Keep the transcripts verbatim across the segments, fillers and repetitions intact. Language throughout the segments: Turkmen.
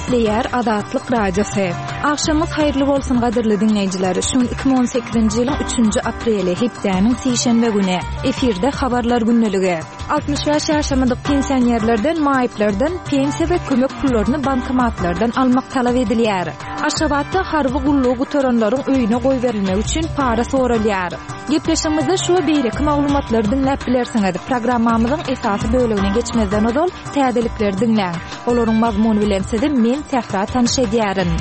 Eşleyer Adatlyk Radiosu. Akşamyz hayrly bolsun gaderli dinleýijiler. Şu iki bin on sekizinji ýylyň üçünji apreli hepdäniň seýşembe güni efirde habarlar günneligi. altmış beş ýaşamadyk pensionerlerden, maýyplardan pensiýa we kömek pullaryny bankomatlardan almak talap edilýär. Aşgabatda harby gullugy gutoranlaryň öýüne goý berilmek üçin para soralýar. Gepleşimizde şu beýleki maglumatlary dinläp bilersiňiz. Programmamyzyň esasy bölegine geçmezden odol täzelikleri dinläň. Olaryň mazmuny bilen sizi men tähra tanış edýärin.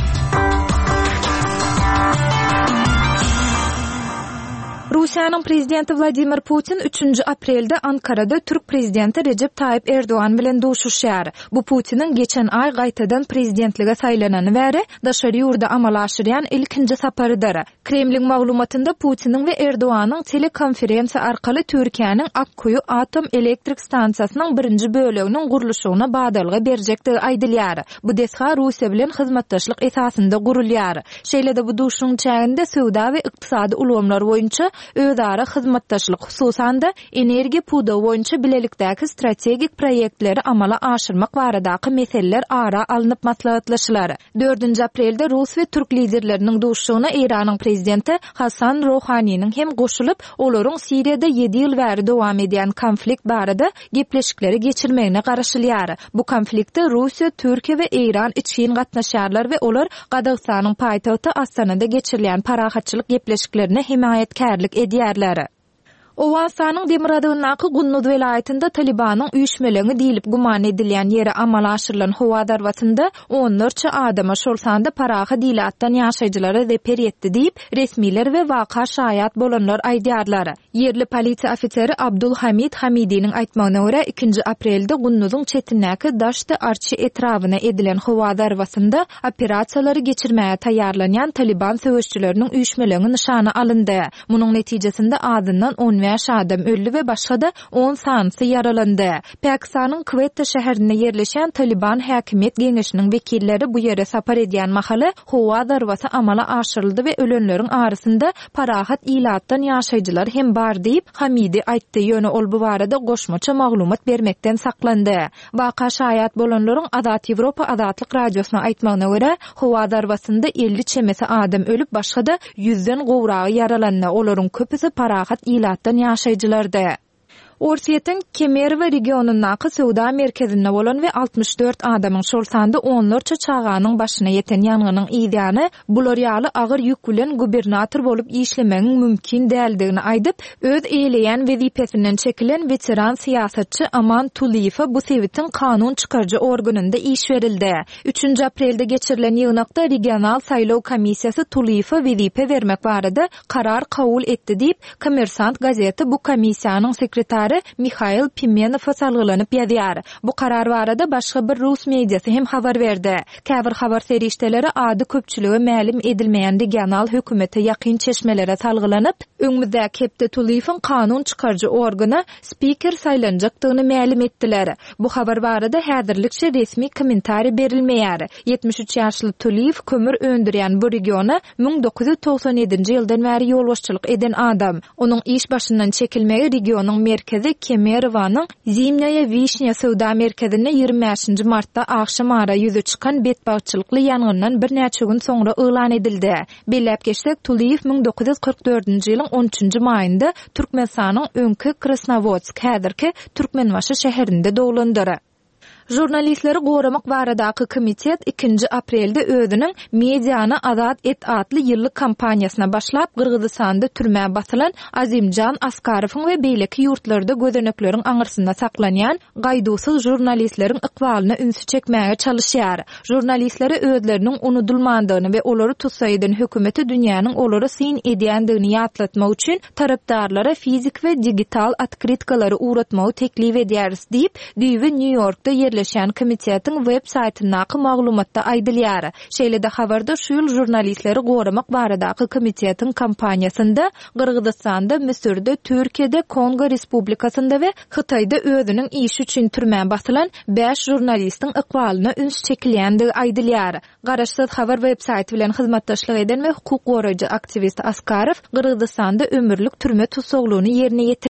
Rusiýanyň prezidenti Vladimir Putin üçünji aprelde Ankarada Türk prezidenti Recep Tayyip Erdoğan bilen duşuşýar. Bu Putinin geçen ay gaýtadan prezidentlige saýlanany bäri daşary ýurda amal aşyrýan ilkinji saparydyr. Kremlin maglumatynda Putinin we Erdoğanyň telekonferensiýa arkaly Türkiýanyň Akkuyu atom elektrik stansiýasynyň birinji böleginiň gurulşyna badalga berjektigi aýdylýar. Bu desha Rusiýa bilen hyzmatdaşlyk esasynda gurulýar. Şeýle-de bu duşuň çäginde sowda we ykdysady ulgamlar boýunça özara hyzmatdaşlyk, hususan da energiýa puda boýunça bilelikdäki strategik proýektleri amala aşyrmak baradaky meseleler ara alınıp maslahatlaşylar. dördünji aprelde Rus we Türk liderleriniň duşugyna Iranyň prezidenti Hasan Rohanyň hem goşulyp olaryň Siriýada ýedi ýyl bäri dowam edýän konflikt barada gepleşikleri geçirmegine garaşylýar. Bu konfliktde Rusiýa, Türkiýe we Iran içkin gatnaşýarlar we olar Gazagstanyň paýtagty Astanada geçirilen parahatçylyk gepleşiklerine himayetkärlik edýärler. Owastanyň Demiradagynaky Gunnuz welaýatynda Talibanyň üýşmelerini diýilip guman edilýän ýere amal aşyrylan howa darwatynda on dört adama şolsanda paraha diýilatdan ýaşaýjylary reper etdi diýip resmiler we waka şaýat bolanlar aýdýarlar. Yerli polisiýa ofiseri Abdul Hamid Hamidiniň aýtmagyna görä ikinji aprelde Gunnuzyň çetinäki Daşdy Arçy etrawyna edilen howa darwatynda operasiýalary geçirmäge taýýarlanýan Taliban söwüşçüleriniň üýşmelerini nişana alyndy. Munyň netijesinde adyndan on adam öldü we başga da on sanysi yaralandy. Pakistanyň Quetta şäherinde yerleşen Taliban häkimet geňeşiniň wekilleri bu ýere sapar edýän mahaly howa darwasy amala aşyryldy we ölenleriň arasynda parahat ilatdan ýaşaýjylar hem bar diýip Hamidi aýtdy. Ýöne ol bu barada goşmaça maglumat bermekden saklandy. Waka şaýat bolanlaryň Adat Ýewropa Adatlyk radiosyna aýtmagyna görä, howa darwasynda elli çemesi adam ölüp başga da yüzden gowragy yaralandy. Olaryň köpüsi parahat ilatdan ýaşaýjylardy. Orsiýetiň Kemerovo regionunyň sowda merkezinde bolan we altmış dört adamyň şolsanda onlarça çağanyň başyna ýeten ýanganyň ýygyny bular ýaly agyr ýük bilen gubernator bolup işlemegiň mümkin däldigini aýdyp, öz eýleýän wezipesinden çekilen veteran siýasatçy Aman Tuliýew bu sewitin kanun çykarjy organynda iş berildi. üçünji aprelde geçirilen ýygnakda regional saýlaw komissiýasy Tuliýew wezipe bermek barada karar kabul etdi diýip Kommersant gazeti bu komissiýanyň sekretary Mikhail Pimenov salgylanyp ýazýar. Bu karar barada başga bir Rus mediasy hem habar berdi. Käbir habar serişdeleri ady köpçüligi mälim edilmeýän regional hökümete ýakyn çeşmelere salgylanyp, öňümizde Kepde Tuliýewiň kanun çykarjy organa spiker saýlanjakdygyny mälim etdiler. Bu habar barada häzirlikçe resmi kommentari berilmeýär. yetmiş üç ýaşly Tuliýew kömür öndürýän bu regiona bin dokuz yüz toksan ýedinji ýyldan bäri ýolbaşçylyk eden adam. Onuň iş başyndan çekilmegi regionyň merkezi Kemerowanyň Zimnaya Vishnya sowda merkezine ýygrimi beşinji martda akşam ara ýüze çykan betbagçylykly ýangyndan bir näçe gün soňra elan edildi. Belläp geçsek, Tuliýew bin dokuz yüz kırk dördünji ýylyň on üçünji maýynda Türkmenistanyň öňki Krasnovodsk, häzirki Türkmenbaşy şäherinde dowlandyr. Jurnalistleri goramak baradaky komitet ikinji aprelde özüniň Mediany azat et adly ýyllyk kampaniýasyna başlap Gyrgyzstanda türmäge basylan Azimjan Askarowyň we beýleki ýurtlarda gözenekleriň aňyrsynda saklanýan gaýdusyz jurnalistleriň ykbalyna ünsü çekmäge çalışýar. Jurnalistleri özleriniň unudulmandygyny we olary tutsaýdan hökümeti dünýäniň olary syn edýändigini ýatlatmak üçin tarapdarlara fizik we digital atkritkalary uratmagy teklip edýäris diýip diýip New Yorkda yerleşen komitetiň web saýtynaky maglumatda aýdylýar. Şeýle-de habarda şu ýyl jurnalistleri goramak baradaky komitetiň kampaniýasynda Gyrgyzstanda, Misirde, Türkiýede, Kongo Respublikasynda we Hytaýda özüniň iş üçin türmäge basylan beş jurnalistiň ykbalyna üns çekilýändigi aýdylýar. Garaşsyz habar web saýty bilen hyzmatdaşlyk eden we hukuk goraýjy aktivist Askarow Gyrgyzstanda ömürlük türme tutsaglygyny ýerine